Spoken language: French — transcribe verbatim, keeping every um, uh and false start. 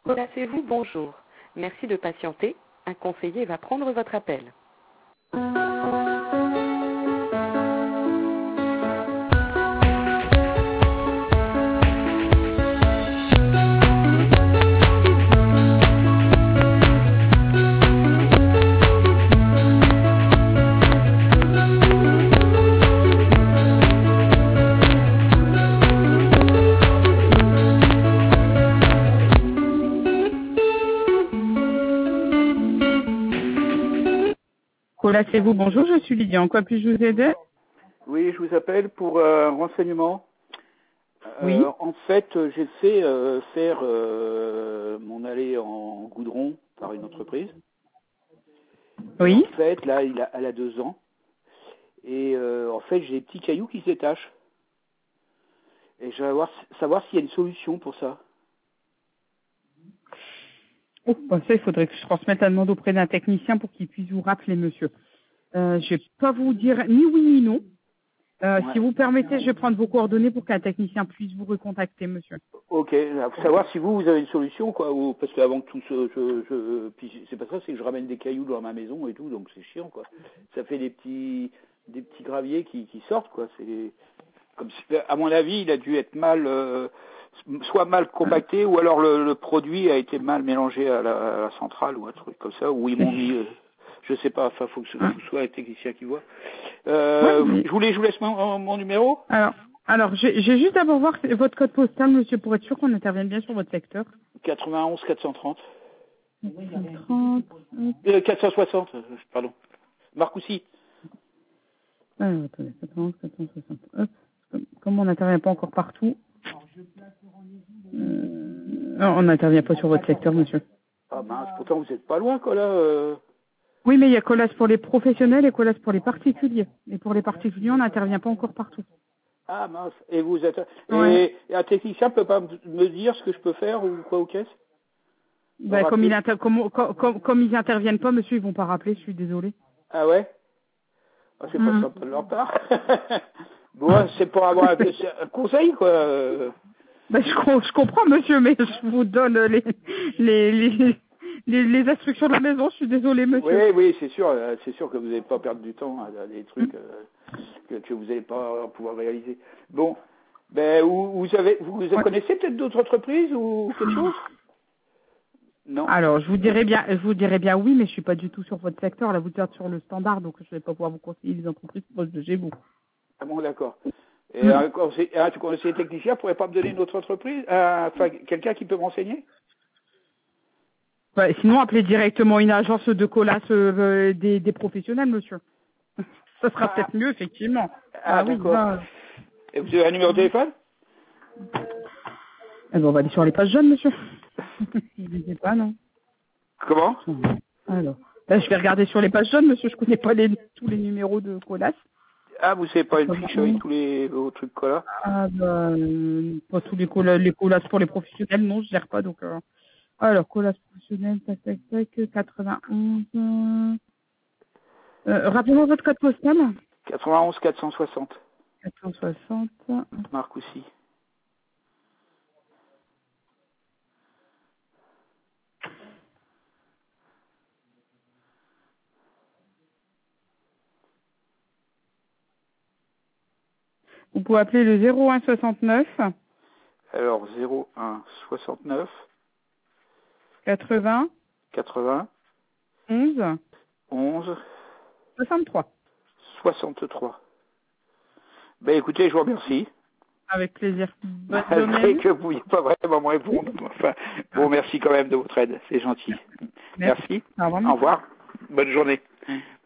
Placez-vous, bonjour. Merci de patienter. Un conseiller va prendre votre appel. Placez-vous, bonjour, je suis Lydia. En quoi puis-je vous aider? Oui, je vous appelle pour euh, un renseignement. Euh, Oui. En fait, j'ai fait euh, faire euh, mon allée en goudron par une entreprise. Oui. Et en fait, là, il a, elle a deux ans. Et euh, en fait, j'ai des petits cailloux qui se détachent. Et je vais voir, savoir s'il y a une solution pour ça. Oh, bah ça, il faudrait que je transmette la demande auprès d'un technicien pour qu'il puisse vous rappeler, monsieur. Euh, je vais pas vous dire ni oui ni non. Euh, Ouais. Si vous permettez, je vais prendre vos coordonnées pour qu'un technicien puisse vous recontacter, monsieur. Ok, là, faut savoir si vous, vous avez une solution, quoi, ou parce qu'avant que tout ce, je, je, puis c'est pas ça, c'est que je ramène des cailloux dans ma maison et tout, donc c'est chiant, quoi. Ça fait des petits, des petits graviers qui, qui sortent, quoi. C'est comme si, à mon avis, il a dû être mal, euh, soit mal compacté, ou alors le, le produit a été mal mélangé à la, à la centrale ou un truc comme ça, ou ils m'ont mis, euh, je sais pas, enfin, faut que ce faut que ce soit un technicien qui voit. Euh, Oui, mais... je voulais, je vous laisse mon, mon numéro. Alors, alors, j'ai j'ai juste d'abord voir votre code postal, monsieur, pour être sûr qu'on intervienne bien sur votre secteur. quatre-vingt-onze quatre cent trente. trente. Euh, quatre cent soixante, euh, pardon. Marcoussis. Alors, attendez, quatre-vingt-onze, quatre cent soixante. Hop. Comme, comme on n'intervient pas encore partout, euh, non, on n'intervient pas sur votre secteur, monsieur. Ah mince, pourtant vous êtes pas loin, quoi, là. Euh... Oui, mais il y a Colas pour les professionnels et Colas pour les particuliers. Et pour les particuliers, on n'intervient pas encore partout. Ah mince, et vous êtes... Ouais. Et, et un technicien peut pas me dire ce que je peux faire ou quoi aux caisses? Ben, comme, il inter... comme, comme, comme, comme ils interviennent pas, monsieur, ils vont pas rappeler, je suis désolée. Ah ouais? Ah, c'est Mm. pas sympa de leur part. Bon, c'est pour avoir un, un conseil, quoi. Ben, je, je comprends, monsieur, mais je vous donne les, les, les, les, les instructions de la maison, je suis désolée, monsieur. Oui, oui, c'est sûr, c'est sûr que vous n'allez pas perdre du temps à des trucs Mm. euh, que, que vous n'allez pas pouvoir réaliser. Bon, ben, vous, vous, avez, vous, vous Ouais. connaissez peut-être d'autres entreprises ou quelque chose? Non. Alors, je vous dirais bien, je vous dirais bien oui, mais je suis pas du tout sur votre secteur. Là, vous êtes sur le standard, donc je vais pas pouvoir vous conseiller les entreprises proches de chez vous. Ah bon, d'accord. Et Mm. un, conseil, un conseiller technicien pourrait pas me donner une autre entreprise, euh, enfin quelqu'un qui peut m'enseigner? Ouais, sinon, appelez directement une agence de colas euh, des, des professionnels, monsieur. Ça sera Ah, peut-être mieux, effectivement. ah Ah oui, d'accord. là. Et vous avez un numéro de téléphone? Eh ben, on va aller sur les pages jaunes, monsieur. Je ne sais pas, non. Comment? Alors, là, je vais regarder sur les pages jaunes, monsieur. Je connais pas les, tous les numéros de colas. Ah, vous savez pas une fiche avec tous les vos trucs quoi là? Ah bah, euh, pas tous les colas, les colas pour les professionnels, non, je gère pas, donc... Euh... Alors, colas professionnel, tac, tac, tac, quatre-vingt-onze... Euh... Euh, rappelez-moi votre code postal. quatre-vingt-onze quatre cent soixante. quatre cent soixante. Marcoussis. Vous pouvez appeler le zéro un soixante-neuf. Alors zéro un soixante-neuf. quatre-vingts. quatre-vingts. onze. onze. soixante-trois. soixante-trois. Ben écoutez, je vous remercie. Avec plaisir. Bonne Malgré journée. que vous ne pouviez pas vraiment me répondre. Enfin, bon, merci quand même de votre aide, c'est gentil. Merci. Merci. Au revoir. Au revoir. Bonne journée.